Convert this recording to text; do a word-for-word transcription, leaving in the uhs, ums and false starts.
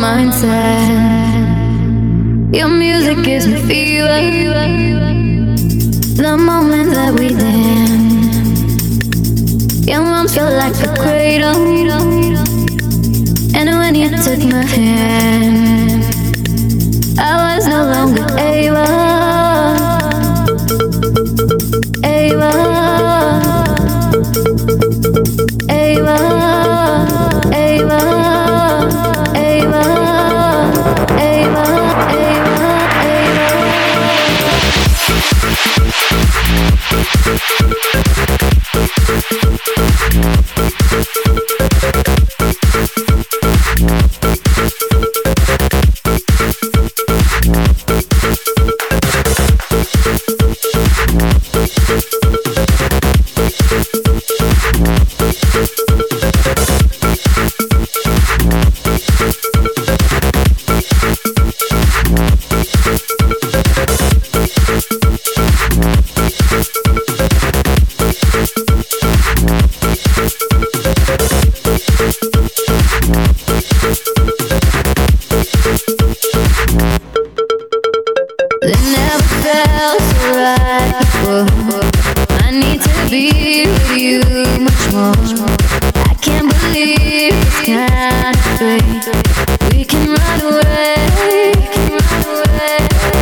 mindset. Your music gives me fever. The moment that we dance, your arms feel like a cradle. And when you took my hand, I was no longer able, able, able, able, able, able, we can run away, we can run away.